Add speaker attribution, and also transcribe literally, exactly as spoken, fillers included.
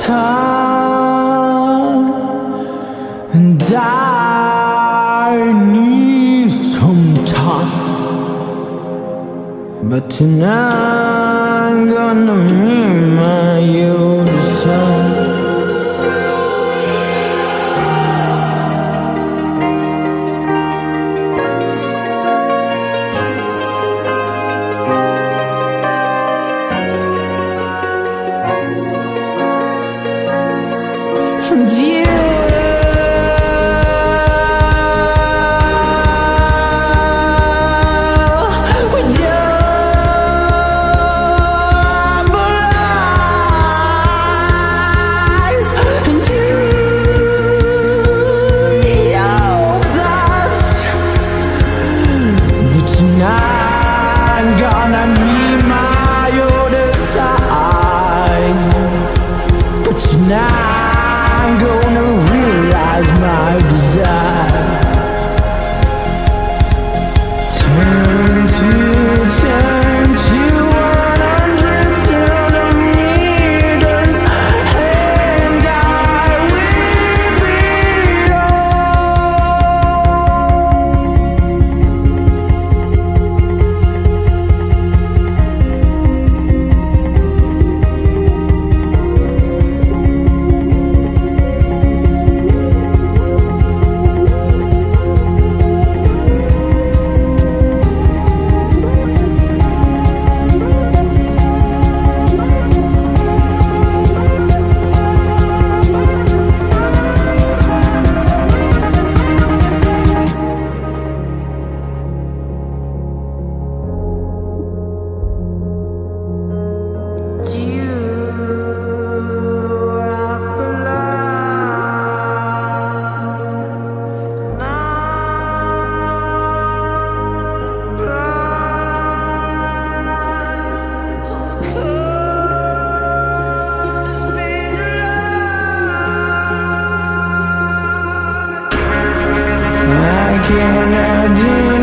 Speaker 1: time, and I need some time. But tonight I'm gonna meet my old son. And you, we double eyes, and you, your touch. But tonight I'm gonna meet my other side. But tonight I'm gonna realize my desire. Turn to, turn to one hundred centimeters, and I will be I cannot do